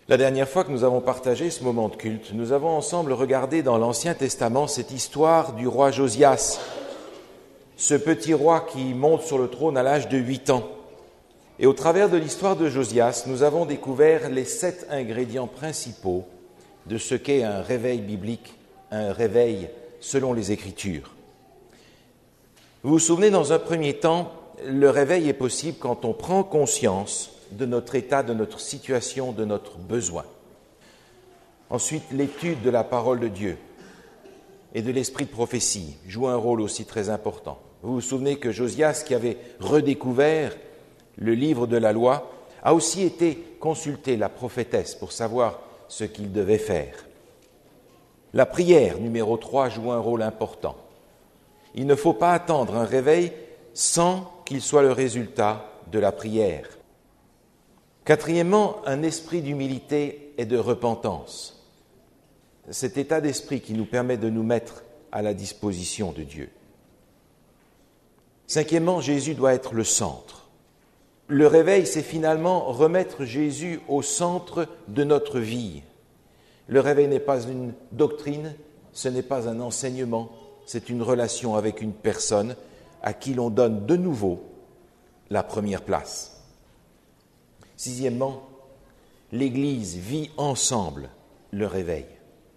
La dernière fois que nous avons partagé ce moment de culte, nous avons ensemble regardé dans l'Ancien Testament cette histoire du roi Josias, ce petit roi qui monte sur le trône à l'âge de 8 ans. Et au travers de l'histoire de Josias, nous avons découvert les 7 ingrédients principaux de ce qu'est un réveil biblique, un réveil selon les Écritures. Vous vous souvenez, dans un premier temps, le réveil est possible quand on prend conscience de notre état, de notre situation, de notre besoin. Ensuite, l'étude de la parole de Dieu et de l'esprit de prophétie joue un rôle aussi très important. Vous vous souvenez que Josias, qui avait redécouvert le livre de la loi, a aussi été consulter la prophétesse pour savoir ce qu'il devait faire. La prière, numéro 3, joue un rôle important. Il ne faut pas attendre un réveil sans qu'il soit le résultat de la prière. Quatrièmement, un esprit d'humilité et de repentance. Cet état d'esprit qui nous permet de nous mettre à la disposition de Dieu. Cinquièmement, Jésus doit être le centre. Le réveil, c'est finalement remettre Jésus au centre de notre vie. Le réveil n'est pas une doctrine, ce n'est pas un enseignement, c'est une relation avec une personne à qui l'on donne de nouveau la première place. Sixièmement, l'Église vit ensemble le réveil.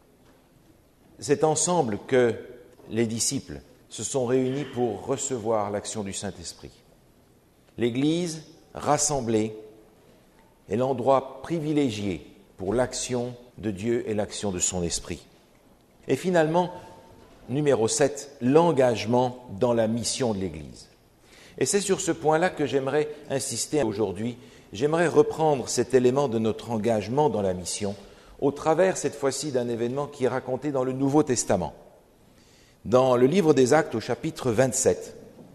C'est ensemble que les disciples se sont réunis pour recevoir l'action du Saint-Esprit. L'Église, rassemblée, est l'endroit privilégié pour l'action de Dieu et l'action de son Esprit. Et finalement, numéro 7, l'engagement dans la mission de l'Église. Et c'est sur ce point-là que j'aimerais insister aujourd'hui. J'aimerais reprendre cet élément de notre engagement dans la mission au travers, cette fois-ci, d'un événement qui est raconté dans le Nouveau Testament. Dans le livre des Actes, au chapitre 27,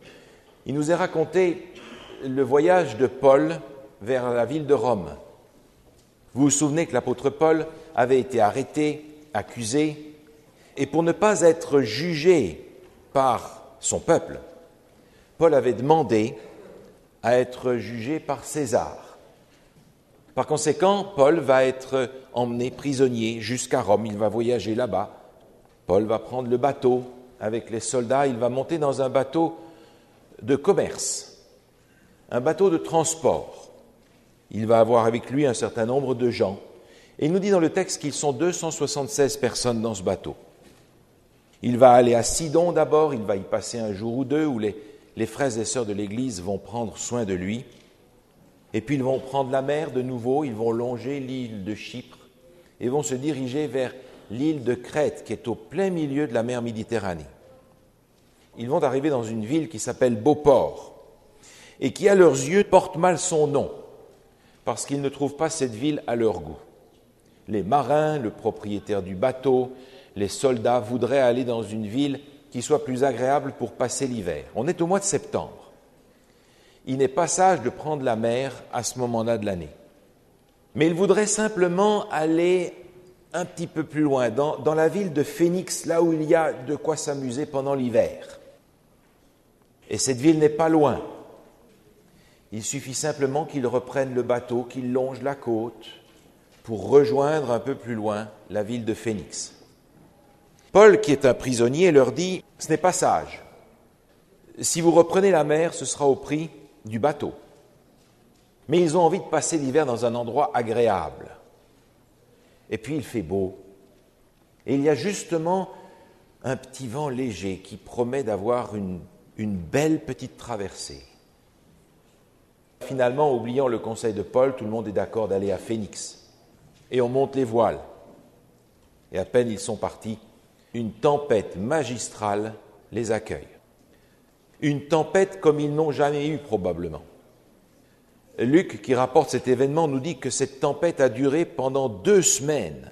il nous est raconté le voyage de Paul vers la ville de Rome. Vous vous souvenez que l'apôtre Paul avait été arrêté, accusé, et pour ne pas être jugé par son peuple, Paul avait demandé à être jugé par César. Par conséquent, Paul va être emmené prisonnier jusqu'à Rome. Il va voyager là-bas. Paul va prendre le bateau avec les soldats. Il va monter dans un bateau de commerce, un bateau de transport. Il va avoir avec lui un certain nombre de gens. Et il nous dit dans le texte qu'ils sont 276 personnes dans ce bateau. Il va aller à Sidon d'abord. Il va y passer un jour ou deux où les frères et sœurs de l'Église vont prendre soin de lui. Et puis ils vont prendre la mer de nouveau, ils vont longer l'île de Chypre et vont se diriger vers l'île de Crète qui est au plein milieu de la mer Méditerranée. Ils vont arriver dans une ville qui s'appelle Beauport et qui à leurs yeux porte mal son nom parce qu'ils ne trouvent pas cette ville à leur goût. Les marins, le propriétaire du bateau, les soldats voudraient aller dans une ville qui soit plus agréable pour passer l'hiver. On est au mois de septembre. Il n'est pas sage de prendre la mer à ce moment-là de l'année. Mais il voudrait simplement aller un petit peu plus loin, dans la ville de Phénix, là où il y a de quoi s'amuser pendant l'hiver. Et cette ville n'est pas loin. Il suffit simplement qu'ils reprennent le bateau, qu'ils longent la côte pour rejoindre un peu plus loin la ville de Phénix. Paul, qui est un prisonnier, leur dit « Ce n'est pas sage. Si vous reprenez la mer, ce sera au prix du bateau. » Mais ils ont envie de passer l'hiver dans un endroit agréable. Et puis il fait beau. Et il y a justement un petit vent léger qui promet d'avoir une belle petite traversée. Finalement, oubliant le conseil de Paul, tout le monde est d'accord d'aller à Phénix. Et on monte les voiles. Et à peine ils sont partis, une tempête magistrale les accueille. Une tempête comme ils n'ont jamais eu probablement. Luc, qui rapporte cet événement, nous dit que cette tempête a duré pendant 2 semaines.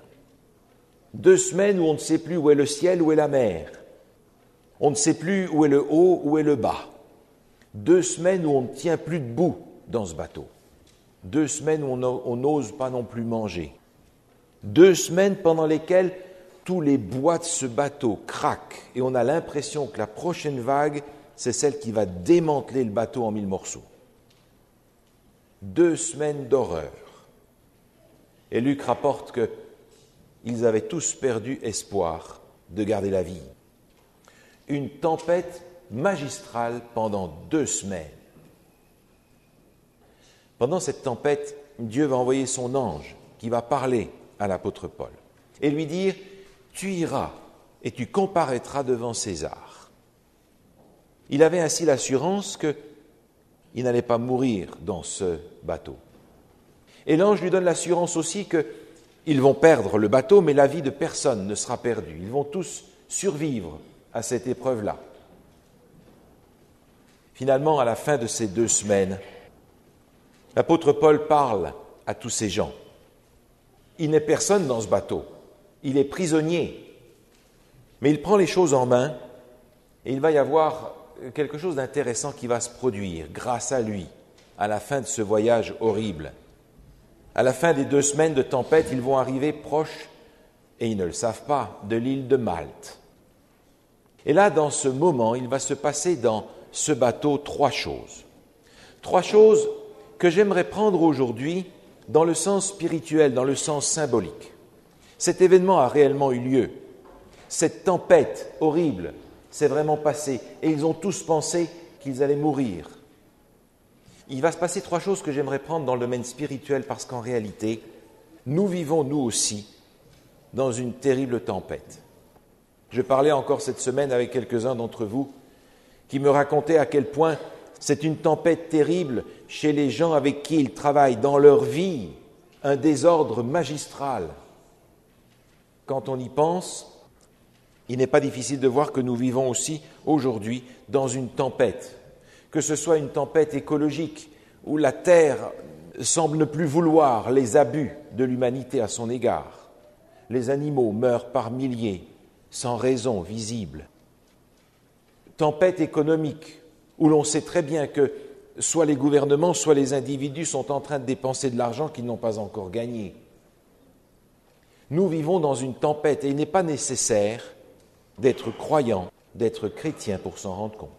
2 semaines où on ne sait plus où est le ciel, où est la mer. On ne sait plus où est le haut, où est le bas. 2 semaines où on ne tient plus debout dans ce bateau. 2 semaines où on n'ose pas non plus manger. 2 semaines pendant lesquelles tous les bois de ce bateau craquent et on a l'impression que la prochaine vague, c'est celle qui va démanteler le bateau en 1000 morceaux. 2 semaines d'horreur. Et Luc rapporte qu'ils avaient tous perdu espoir de garder la vie. Une tempête magistrale pendant 2 semaines. Pendant cette tempête, Dieu va envoyer son ange qui va parler à l'apôtre Paul et lui dire « Tu iras et tu comparaîtras devant César ». Il avait ainsi l'assurance qu'il n'allait pas mourir dans ce bateau. Et l'ange lui donne l'assurance aussi qu'ils vont perdre le bateau, mais la vie de personne ne sera perdue. Ils vont tous survivre à cette épreuve-là. Finalement, à la fin de ces 2 semaines, l'apôtre Paul parle à tous ces gens. Il n'est personne dans ce bateau, il est prisonnier, mais il prend les choses en main et il va y avoir quelque chose d'intéressant qui va se produire grâce à lui, à la fin de ce voyage horrible. À la fin des 2 semaines de tempête, ils vont arriver proches, et ils ne le savent pas, de l'île de Malte. Et là, dans ce moment, il va se passer dans ce bateau 3 choses. 3 choses que j'aimerais prendre aujourd'hui dans le sens spirituel, dans le sens symbolique. Cet événement a réellement eu lieu. Cette tempête horrible s'est vraiment passée et ils ont tous pensé qu'ils allaient mourir. Il va se passer 3 choses que j'aimerais prendre dans le domaine spirituel parce qu'en réalité, nous vivons nous aussi dans une terrible tempête. Je parlais encore cette semaine avec quelques-uns d'entre vous qui me racontaient à quel point c'est une tempête terrible chez les gens avec qui ils travaillent dans leur vie, un désordre magistral. Quand on y pense, il n'est pas difficile de voir que nous vivons aussi aujourd'hui dans une tempête, que ce soit une tempête écologique où la Terre semble ne plus vouloir les abus de l'humanité à son égard. Les animaux meurent par milliers, sans raison visible. Tempête économique, où l'on sait très bien que soit les gouvernements, soit les individus sont en train de dépenser de l'argent qu'ils n'ont pas encore gagné. Nous vivons dans une tempête et il n'est pas nécessaire d'être croyant, d'être chrétien pour s'en rendre compte.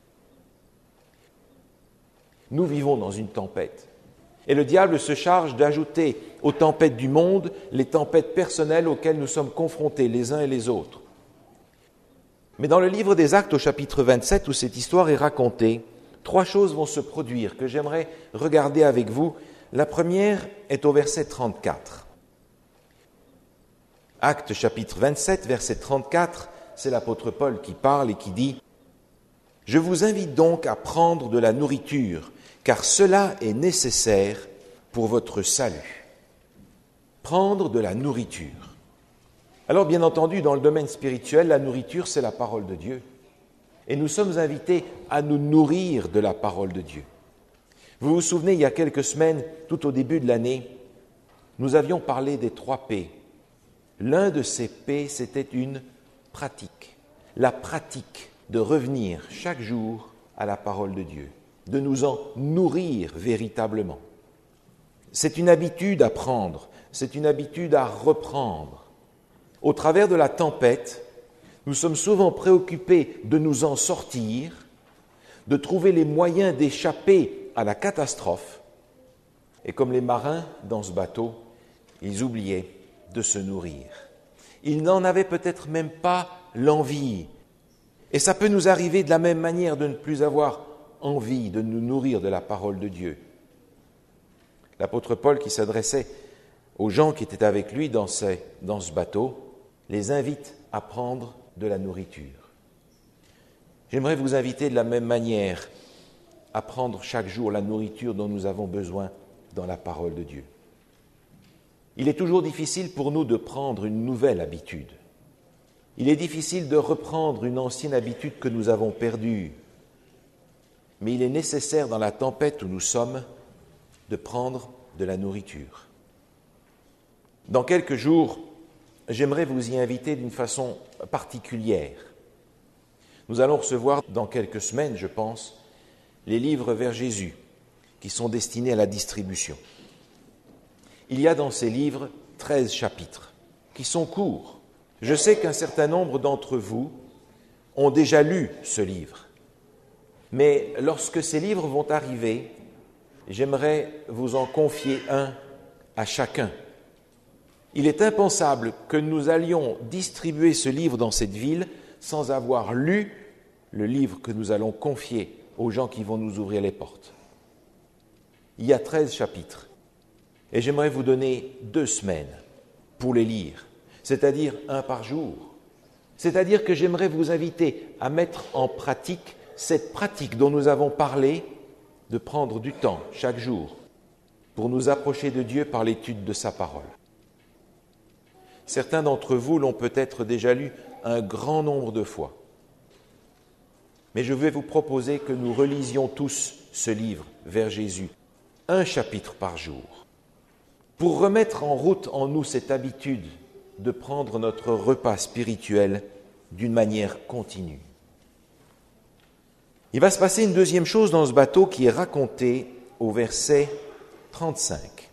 Nous vivons dans une tempête. Et le diable se charge d'ajouter aux tempêtes du monde les tempêtes personnelles auxquelles nous sommes confrontés les uns et les autres. Mais dans le livre des Actes au chapitre 27 où cette histoire est racontée, 3 choses vont se produire que j'aimerais regarder avec vous. La première est au verset 34. Actes chapitre 27, verset 34, c'est l'apôtre Paul qui parle et qui dit « Je vous invite donc à prendre de la nourriture, car cela est nécessaire pour votre salut. » Prendre de la nourriture. Alors, bien entendu, dans le domaine spirituel, la nourriture, c'est la parole de Dieu. Et nous sommes invités à nous nourrir de la parole de Dieu. Vous vous souvenez, il y a quelques semaines, tout au début de l'année, nous avions parlé des 3 P. L'un de ces P, c'était une pratique. La pratique de revenir chaque jour à la parole de Dieu, de nous en nourrir véritablement. C'est une habitude à prendre, c'est une habitude à reprendre. Au travers de la tempête, nous sommes souvent préoccupés de nous en sortir, de trouver les moyens d'échapper à la catastrophe. Et comme les marins dans ce bateau, ils oubliaient de se nourrir. Ils n'en avaient peut-être même pas l'envie. Et ça peut nous arriver de la même manière de ne plus avoir envie de nous nourrir de la parole de Dieu. L'apôtre Paul, qui s'adressait aux gens qui étaient avec lui dans ce bateau, les invite à prendre de la nourriture. J'aimerais vous inviter de la même manière à prendre chaque jour la nourriture dont nous avons besoin dans la parole de Dieu. Il est toujours difficile pour nous de prendre une nouvelle habitude. Il est difficile de reprendre une ancienne habitude que nous avons perdue. Mais il est nécessaire dans la tempête où nous sommes de prendre de la nourriture. Dans quelques jours, j'aimerais vous y inviter d'une façon particulière. Nous allons recevoir dans quelques semaines, je pense, les livres vers Jésus qui sont destinés à la distribution. Il y a dans ces livres 13 chapitres qui sont courts. Je sais qu'un certain nombre d'entre vous ont déjà lu ce livre. Mais lorsque ces livres vont arriver, j'aimerais vous en confier un à chacun. Il est impensable que nous allions distribuer ce livre dans cette ville sans avoir lu le livre que nous allons confier aux gens qui vont nous ouvrir les portes. Il y a 13 chapitres et j'aimerais vous donner 2 semaines pour les lire, c'est-à-dire 1 par jour. C'est-à-dire que j'aimerais vous inviter à mettre en pratique cette pratique dont nous avons parlé, de prendre du temps chaque jour pour nous approcher de Dieu par l'étude de sa parole. Certains d'entre vous l'ont peut-être déjà lu un grand nombre de fois. Mais je vais vous proposer que nous relisions tous ce livre vers Jésus, 1 chapitre par jour, pour remettre en route en nous cette habitude de prendre notre repas spirituel d'une manière continue. Il va se passer une deuxième chose dans ce bateau qui est racontée au verset 35.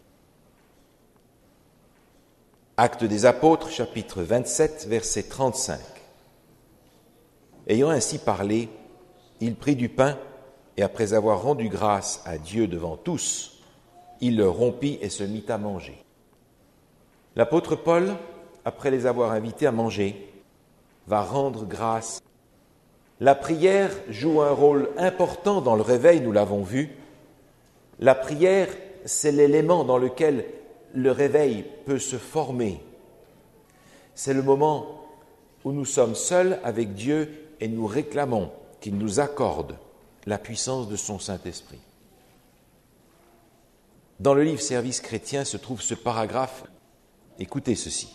Actes des Apôtres, chapitre 27, verset 35. Ayant ainsi parlé, il prit du pain et après avoir rendu grâce à Dieu devant tous, il le rompit et se mit à manger. L'apôtre Paul, après les avoir invités à manger, va rendre grâce. La prière joue un rôle important dans le réveil, nous l'avons vu. La prière, c'est l'élément dans lequel le réveil peut se former. C'est le moment où nous sommes seuls avec Dieu et nous réclamons qu'il nous accorde la puissance de son Saint-Esprit. Dans le livre Service chrétien se trouve ce paragraphe. Écoutez ceci.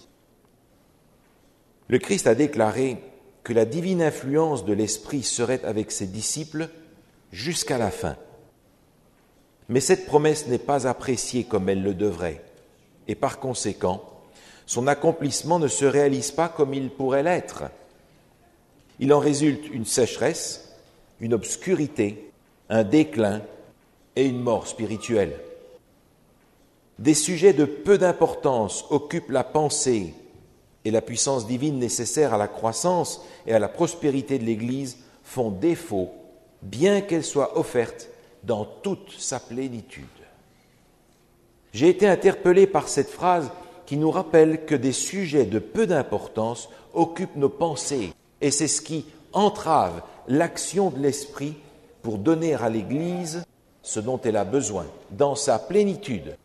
Le Christ a déclaré que la divine influence de l'Esprit serait avec ses disciples jusqu'à la fin. Mais cette promesse n'est pas appréciée comme elle le devrait, et par conséquent, son accomplissement ne se réalise pas comme il pourrait l'être. Il en résulte une sécheresse, une obscurité, un déclin et une mort spirituelle. Des sujets de peu d'importance occupent la pensée et la puissance divine nécessaire à la croissance et à la prospérité de l'Église font défaut, bien qu'elle soit offerte dans toute sa plénitude. J'ai été interpellé par cette phrase qui nous rappelle que des sujets de peu d'importance occupent nos pensées, et c'est ce qui entrave l'action de l'Esprit pour donner à l'Église ce dont elle a besoin, dans sa plénitude.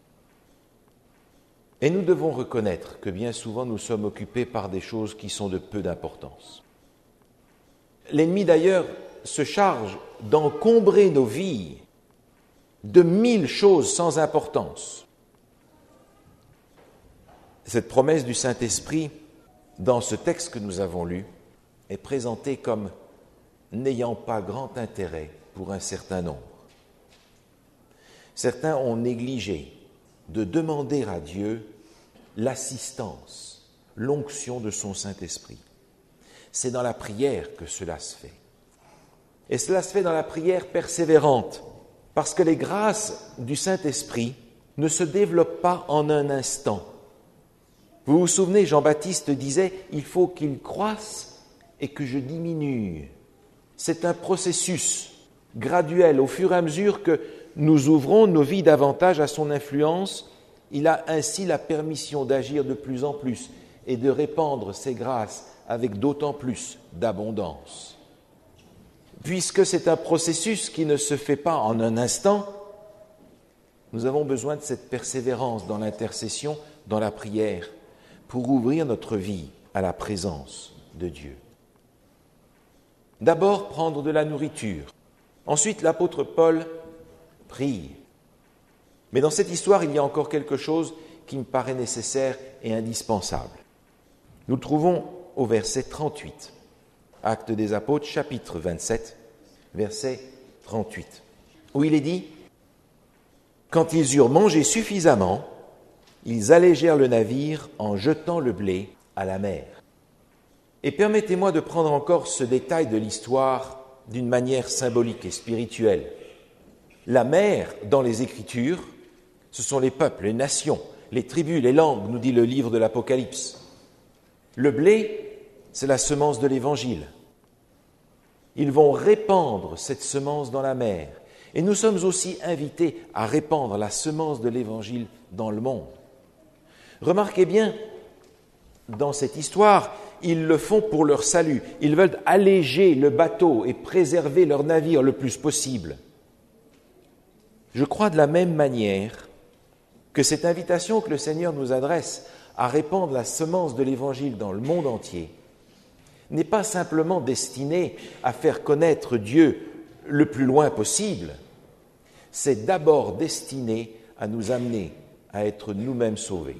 Et nous devons reconnaître que bien souvent nous sommes occupés par des choses qui sont de peu d'importance. L'ennemi d'ailleurs se charge d'encombrer nos vies de 1000 choses sans importance. Cette promesse du Saint-Esprit, dans ce texte que nous avons lu, est présentée comme n'ayant pas grand intérêt pour un certain nombre. Certains ont négligé de demander à Dieu l'assistance, l'onction de son Saint-Esprit. C'est dans la prière que cela se fait. Et cela se fait dans la prière persévérante, parce que les grâces du Saint-Esprit ne se développent pas en un instant. Vous vous souvenez, Jean-Baptiste disait « Il faut qu'il croisse et que je diminue ». C'est un processus graduel. Au fur et à mesure que nous ouvrons nos vies davantage à son influence, il a ainsi la permission d'agir de plus en plus et de répandre ses grâces avec d'autant plus d'abondance. Puisque c'est un processus qui ne se fait pas en un instant, nous avons besoin de cette persévérance dans l'intercession, dans la prière, pour ouvrir notre vie à la présence de Dieu. D'abord, prendre de la nourriture. Ensuite, l'apôtre Paul prie. Mais dans cette histoire, il y a encore quelque chose qui me paraît nécessaire et indispensable. Nous le trouvons au verset 38. Actes des Apôtres, chapitre 27, verset 38, où il est dit « Quand ils eurent mangé suffisamment, ils allégèrent le navire en jetant le blé à la mer. » Et permettez-moi de prendre encore ce détail de l'histoire d'une manière symbolique et spirituelle. La mer, dans les Écritures, ce sont les peuples, les nations, les tribus, les langues, nous dit le livre de l'Apocalypse. Le blé, c'est la semence de l'Évangile. Ils vont répandre cette semence dans la mer. Et nous sommes aussi invités à répandre la semence de l'Évangile dans le monde. Remarquez bien, dans cette histoire, ils le font pour leur salut. Ils veulent alléger le bateau et préserver leur navire le plus possible. Je crois de la même manière que cette invitation que le Seigneur nous adresse à répandre la semence de l'Évangile dans le monde entier n'est pas simplement destinée à faire connaître Dieu le plus loin possible, c'est d'abord destiné à nous amener à être nous-mêmes sauvés.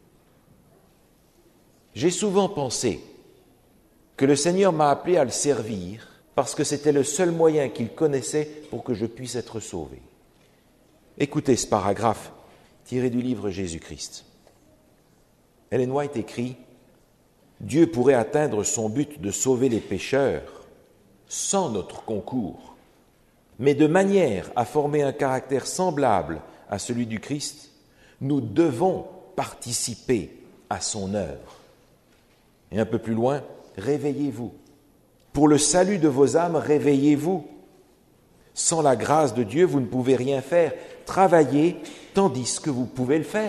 J'ai souvent pensé que le Seigneur m'a appelé à le servir parce que c'était le seul moyen qu'il connaissait pour que je puisse être sauvé. Écoutez ce paragraphe tiré du livre Jésus-Christ. Ellen White écrit « Dieu pourrait atteindre son but de sauver les pécheurs sans notre concours, mais de manière à former un caractère semblable à celui du Christ, nous devons participer à son œuvre. » Et un peu plus loin, « Réveillez-vous. Pour le salut de vos âmes, réveillez-vous. Sans la grâce de Dieu, vous ne pouvez rien faire. Travaillez tandis que vous pouvez le faire. »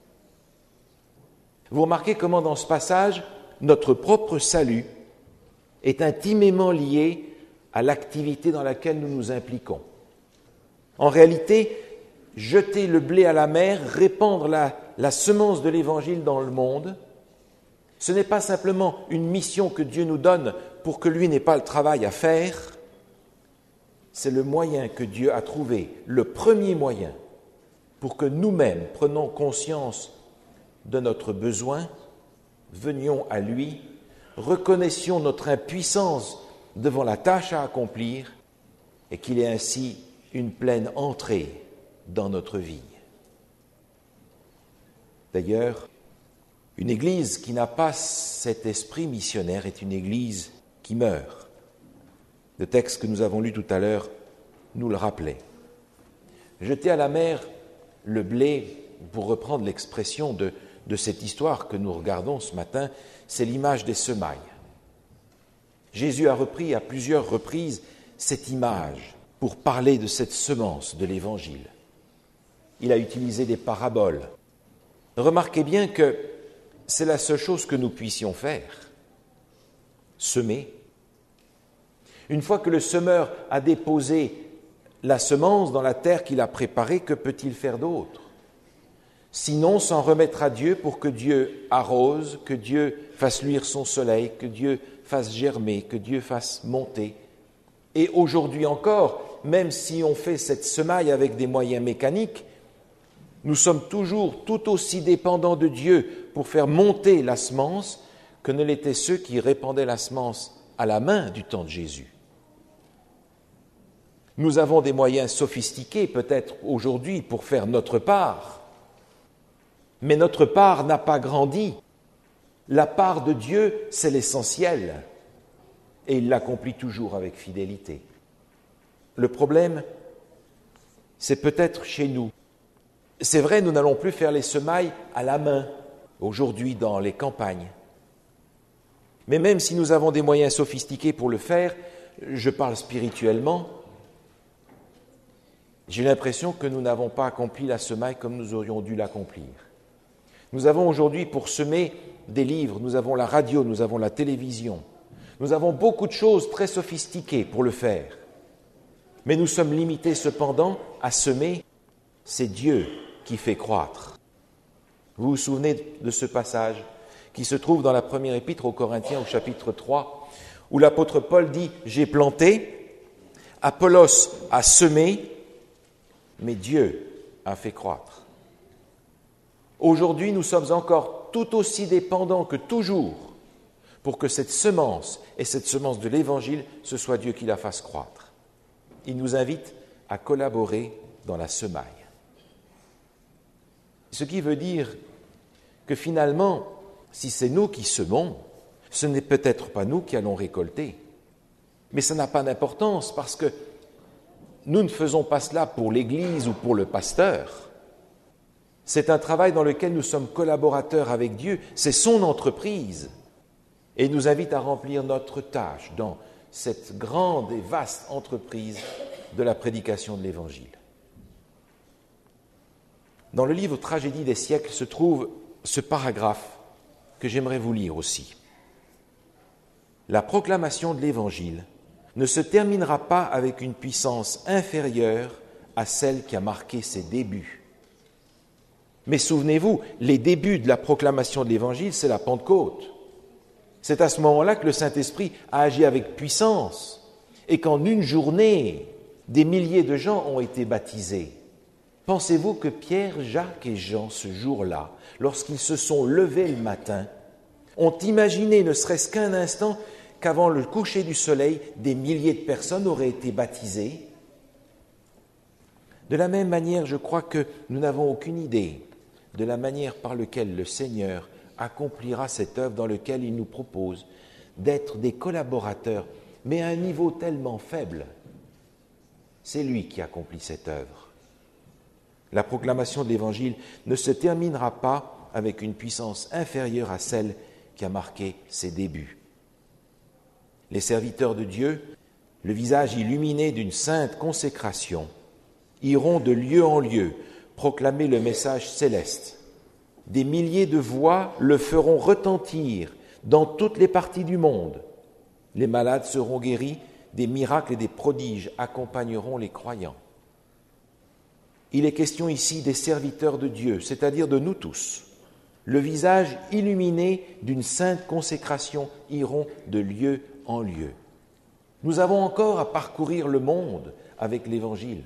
Vous remarquez comment dans ce passage, notre propre salut est intimement lié à l'activité dans laquelle nous nous impliquons. En réalité, jeter le blé à la mer, répandre la semence de l'Évangile dans le monde, ce n'est pas simplement une mission que Dieu nous donne pour que lui n'ait pas le travail à faire, c'est le moyen que Dieu a trouvé, le premier moyen, pour que nous-mêmes prenions conscience de notre besoin, venions à lui, reconnaissions notre impuissance devant la tâche à accomplir et qu'il ait ainsi une pleine entrée dans notre vie. D'ailleurs, une Église qui n'a pas cet esprit missionnaire est une Église qui meurt. Le texte que nous avons lu tout à l'heure nous le rappelait. Jeter à la mer le blé, pour reprendre l'expression de cette histoire que nous regardons ce matin, c'est l'image des semailles. Jésus a repris à plusieurs reprises cette image pour parler de cette semence de l'Évangile. Il a utilisé des paraboles. Remarquez bien que c'est la seule chose que nous puissions faire, semer. Une fois que le semeur a déposé la semence dans la terre qu'il a préparée, que peut-il faire d'autre? Sinon s'en remettre à Dieu pour que Dieu arrose, que Dieu fasse luire son soleil, que Dieu fasse germer, que Dieu fasse monter. Et aujourd'hui encore, même si on fait cette semaille avec des moyens mécaniques, nous sommes toujours tout aussi dépendants de Dieu pour faire monter la semence que ne l'étaient ceux qui répandaient la semence à la main du temps de Jésus. Nous avons des moyens sophistiqués peut-être aujourd'hui pour faire notre part, mais notre part n'a pas grandi. La part de Dieu, c'est l'essentiel, et il l'accomplit toujours avec fidélité. Le problème, c'est peut-être chez nous. C'est vrai, nous n'allons plus faire les semailles à la main, aujourd'hui dans les campagnes. Mais même si nous avons des moyens sophistiqués pour le faire, je parle spirituellement, j'ai l'impression que nous n'avons pas accompli la semaille comme nous aurions dû l'accomplir. Nous avons aujourd'hui pour semer des livres, nous avons la radio, nous avons la télévision, nous avons beaucoup de choses très sophistiquées pour le faire. Mais nous sommes limités cependant à semer, c'est Dieu qui fait croître. Vous vous souvenez de ce passage qui se trouve dans la première épître aux Corinthiens au chapitre 3, où l'apôtre Paul dit « J'ai planté, Apollos a semé, mais Dieu a fait croître. » Aujourd'hui, nous sommes encore tout aussi dépendants que toujours pour que cette semence et cette semence de l'Évangile, ce soit Dieu qui la fasse croître. Il nous invite à collaborer dans la semaille. Ce qui veut dire que finalement, si c'est nous qui semons, ce n'est peut-être pas nous qui allons récolter. Mais ça n'a pas d'importance parce que nous ne faisons pas cela pour l'Église ou pour le pasteur. C'est un travail dans lequel nous sommes collaborateurs avec Dieu, c'est son entreprise. Et il nous invite à remplir notre tâche dans cette grande et vaste entreprise de la prédication de l'Évangile. Dans le livre Tragédie des siècles se trouve ce paragraphe que j'aimerais vous lire aussi. La proclamation de l'Évangile ne se terminera pas avec une puissance inférieure à celle qui a marqué ses débuts. Mais souvenez-vous, les débuts de la proclamation de l'Évangile, c'est la Pentecôte. C'est à ce moment-là que le Saint-Esprit a agi avec puissance et qu'en une journée, des milliers de gens ont été baptisés. Pensez-vous que Pierre, Jacques et Jean, ce jour-là, lorsqu'ils se sont levés le matin, ont imaginé, ne serait-ce qu'un instant, qu'avant le coucher du soleil, des milliers de personnes auraient été baptisées? De la même manière, je crois que nous n'avons aucune idée de la manière par laquelle le Seigneur accomplira cette œuvre dans laquelle il nous propose d'être des collaborateurs, mais à un niveau tellement faible. C'est lui qui accomplit cette œuvre. La proclamation de l'Évangile ne se terminera pas avec une puissance inférieure à celle qui a marqué ses débuts. Les serviteurs de Dieu, le visage illuminé d'une sainte consécration, iront de lieu en lieu proclamer le message céleste. Des milliers de voix le feront retentir dans toutes les parties du monde. Les malades seront guéris, des miracles et des prodiges accompagneront les croyants. Il est question ici des serviteurs de Dieu, c'est-à-dire de nous tous. Le visage illuminé d'une sainte consécration iront de lieu en lieu. Nous avons encore à parcourir le monde avec l'Évangile.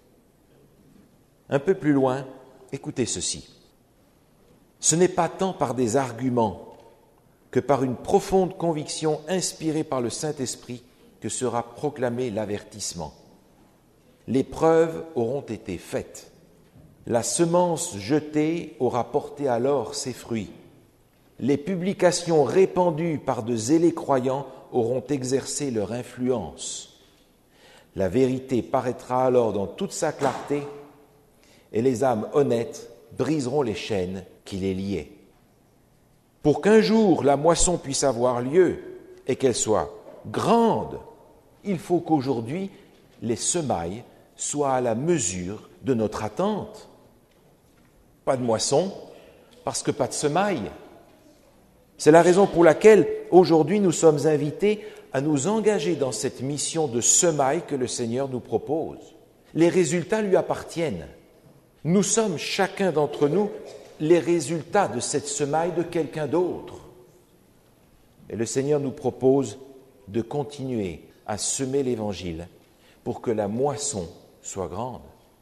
Un peu plus loin, écoutez ceci. Ce n'est pas tant par des arguments que par une profonde conviction inspirée par le Saint-Esprit que sera proclamé l'avertissement. Les preuves auront été faites. La semence jetée aura porté alors ses fruits. Les publications répandues par de zélés croyants auront exercé leur influence. La vérité paraîtra alors dans toute sa clarté et les âmes honnêtes briseront les chaînes qui les liaient. Pour qu'un jour la moisson puisse avoir lieu et qu'elle soit grande, il faut qu'aujourd'hui les semailles soient à la mesure de notre attente. Pas de moisson, parce que pas de semailles. C'est la raison pour laquelle aujourd'hui nous sommes invités à nous engager dans cette mission de semaille que le Seigneur nous propose. Les résultats lui appartiennent. Nous sommes chacun d'entre nous les résultats de cette semaille de quelqu'un d'autre. Et le Seigneur nous propose de continuer à semer l'Évangile pour que la moisson soit grande.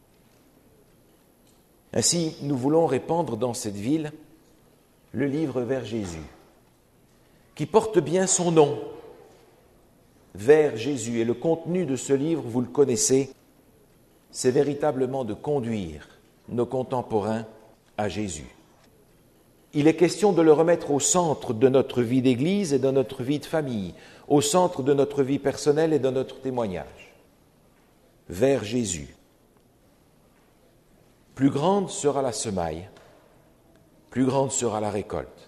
Ainsi, nous voulons répandre dans cette ville le livre Vers Jésus, qui porte bien son nom, Vers Jésus. Et le contenu de ce livre, vous le connaissez, c'est véritablement de conduire nos contemporains à Jésus. Il est question de le remettre au centre de notre vie d'Église et de notre vie de famille, au centre de notre vie personnelle et de notre témoignage. Vers Jésus. Plus grande sera la semaille, plus grande sera la récolte.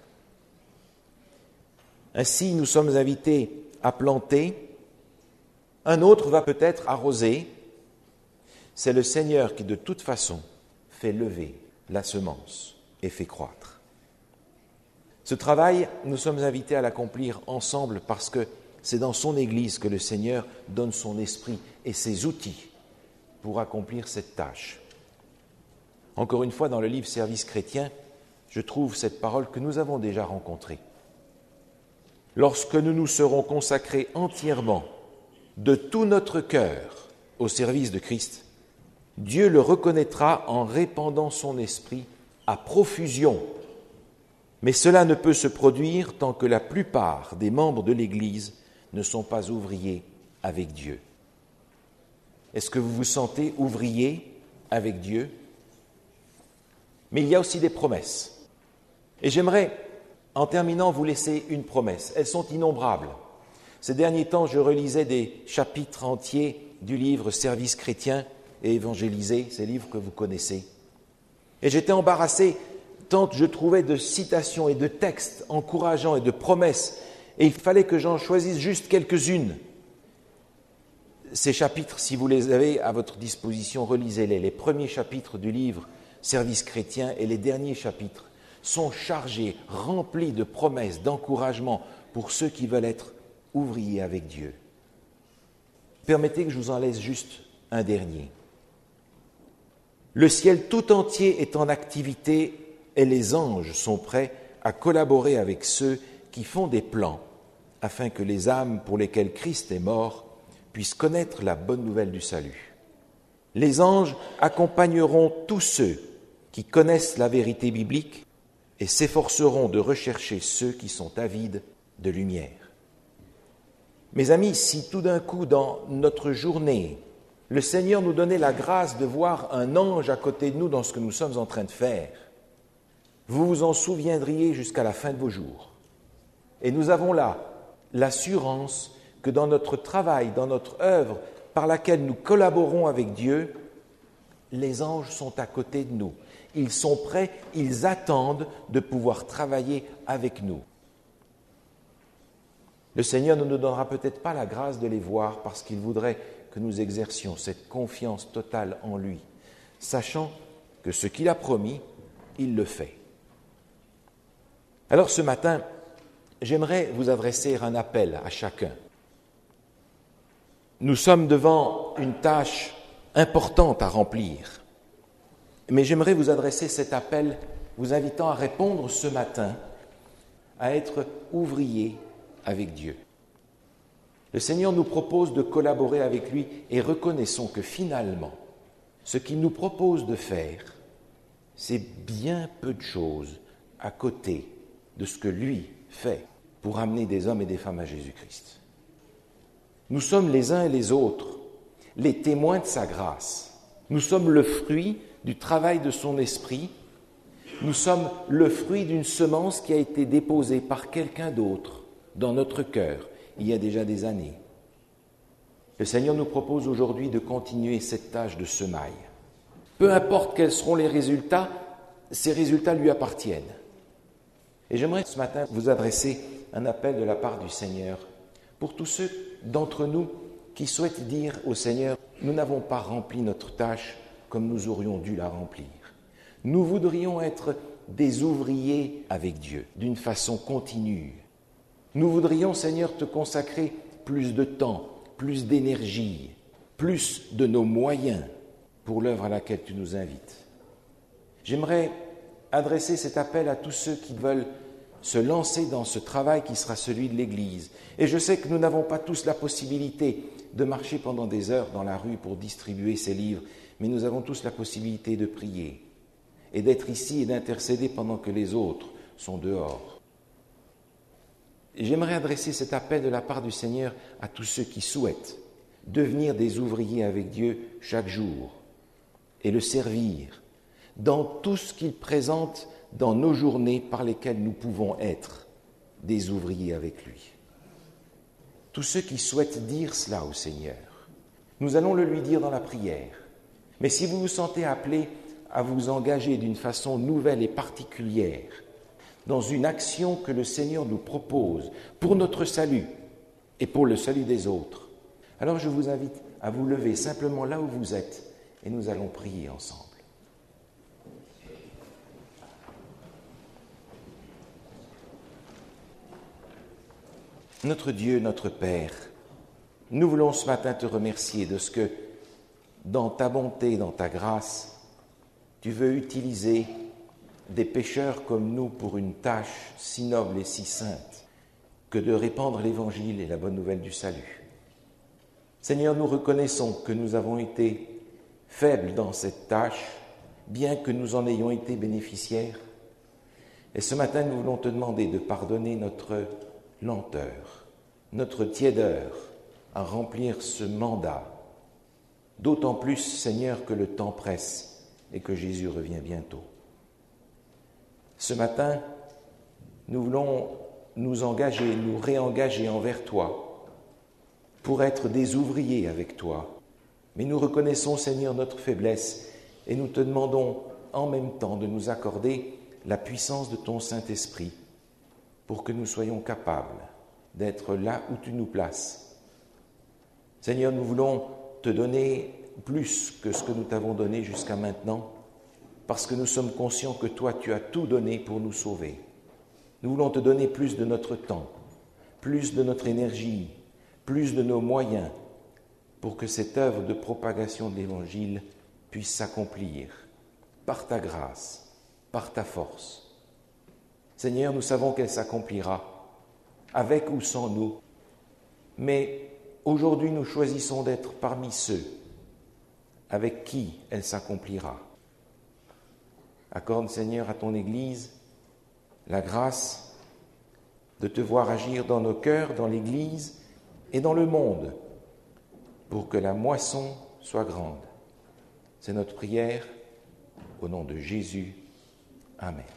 Ainsi, nous sommes invités à planter, un autre va peut-être arroser. C'est le Seigneur qui, de toute façon, fait lever la semence et fait croître. Ce travail, nous sommes invités à l'accomplir ensemble parce que c'est dans son Église que le Seigneur donne son esprit et ses outils pour accomplir cette tâche. Encore une fois, dans le livre Service chrétien, je trouve cette parole que nous avons déjà rencontrée. Lorsque nous nous serons consacrés entièrement, de tout notre cœur, au service de Christ, Dieu le reconnaîtra en répandant son esprit à profusion. Mais cela ne peut se produire tant que la plupart des membres de l'Église ne sont pas ouvriers avec Dieu. Est-ce que vous vous sentez ouvrier avec Dieu ? Mais il y a aussi des promesses. Et j'aimerais, en terminant, vous laisser une promesse. Elles sont innombrables. Ces derniers temps, je relisais des chapitres entiers du livre Service chrétien et évangéliser, ces livres que vous connaissez. Et j'étais embarrassé tant je trouvais de citations et de textes encourageants et de promesses, et il fallait que j'en choisisse juste quelques-unes. Ces chapitres, si vous les avez à votre disposition, relisez-les. Les premiers chapitres du livre Service chrétien et les derniers chapitres sont chargés, remplis de promesses, d'encouragement pour ceux qui veulent être ouvriers avec Dieu. Permettez que je vous en laisse juste un dernier. Le ciel tout entier est en activité et les anges sont prêts à collaborer avec ceux qui font des plans afin que les âmes pour lesquelles Christ est mort puissent connaître la bonne nouvelle du salut. Les anges accompagneront tous ceux qui connaissent la vérité biblique et s'efforceront de rechercher ceux qui sont avides de lumière. Mes amis, si tout d'un coup dans notre journée, le Seigneur nous donnait la grâce de voir un ange à côté de nous dans ce que nous sommes en train de faire, vous vous en souviendriez jusqu'à la fin de vos jours. Et nous avons là l'assurance que dans notre travail, dans notre œuvre par laquelle nous collaborons avec Dieu, les anges sont à côté de nous. Ils sont prêts, ils attendent de pouvoir travailler avec nous. Le Seigneur ne nous donnera peut-être pas la grâce de les voir parce qu'il voudrait que nous exercions cette confiance totale en lui, sachant que ce qu'il a promis, il le fait. Alors ce matin, j'aimerais vous adresser un appel à chacun. Nous sommes devant une tâche importante à remplir, mais j'aimerais vous adresser cet appel, vous invitant à répondre ce matin, à être ouvrier avec Dieu. Le Seigneur nous propose de collaborer avec lui et reconnaissons que finalement, ce qu'il nous propose de faire, c'est bien peu de choses à côté de ce que lui fait pour amener des hommes et des femmes à Jésus-Christ. Nous sommes les uns et les autres les témoins de sa grâce. Nous sommes le fruit du travail de son esprit. Nous sommes le fruit d'une semence qui a été déposée par quelqu'un d'autre dans notre cœur il y a déjà des années. Le Seigneur nous propose aujourd'hui de continuer cette tâche de semaille. Peu importe quels seront les résultats, ces résultats lui appartiennent. Et j'aimerais ce matin vous adresser un appel de la part du Seigneur pour tous ceux d'entre nous qui souhaitent dire au Seigneur « Nous n'avons pas rempli notre tâche comme nous aurions dû la remplir. Nous voudrions être des ouvriers avec Dieu, d'une façon continue. Nous voudrions, Seigneur, te consacrer plus de temps, plus d'énergie, plus de nos moyens pour l'œuvre à laquelle tu nous invites. J'aimerais adresser cet appel à tous ceux qui veulent se lancer dans ce travail qui sera celui de l'Église. Et je sais que nous n'avons pas tous la possibilité de marcher pendant des heures dans la rue pour distribuer ces livres, mais nous avons tous la possibilité de prier et d'être ici et d'intercéder pendant que les autres sont dehors. Et j'aimerais adresser cet appel de la part du Seigneur à tous ceux qui souhaitent devenir des ouvriers avec Dieu chaque jour et le servir dans tout ce qu'il présente dans nos journées par lesquelles nous pouvons être des ouvriers avec lui. Tous ceux qui souhaitent dire cela au Seigneur, nous allons le lui dire dans la prière. Mais si vous vous sentez appelé à vous engager d'une façon nouvelle et particulière dans une action que le Seigneur nous propose pour notre salut et pour le salut des autres, alors je vous invite à vous lever simplement là où vous êtes et nous allons prier ensemble. Notre Dieu, notre Père, nous voulons ce matin te remercier de ce que, dans ta bonté, dans ta grâce, tu veux utiliser des pécheurs comme nous pour une tâche si noble et si sainte que de répandre l'Évangile et la bonne nouvelle du salut. Seigneur, nous reconnaissons que nous avons été faibles dans cette tâche, bien que nous en ayons été bénéficiaires. Et ce matin, nous voulons te demander de pardonner notre lenteur, notre tiédeur à remplir ce mandat. D'autant plus, Seigneur, que le temps presse et que Jésus revient bientôt. Ce matin, nous voulons nous engager, nous réengager envers toi pour être des ouvriers avec toi. Mais nous reconnaissons, Seigneur, notre faiblesse et nous te demandons en même temps de nous accorder la puissance de ton Saint-Esprit pour que nous soyons capables d'être là où tu nous places. Seigneur, nous voulons te donner plus que ce que nous t'avons donné jusqu'à maintenant, parce que nous sommes conscients que toi, tu as tout donné pour nous sauver. Nous voulons te donner plus de notre temps, plus de notre énergie, plus de nos moyens, pour que cette œuvre de propagation de l'Évangile puisse s'accomplir par ta grâce, par ta force. Seigneur, nous savons qu'elle s'accomplira, avec ou sans nous, mais aujourd'hui nous choisissons d'être parmi ceux avec qui elle s'accomplira. Accorde, Seigneur, à ton Église la grâce de te voir agir dans nos cœurs, dans l'Église et dans le monde, pour que la moisson soit grande. C'est notre prière, au nom de Jésus. Amen.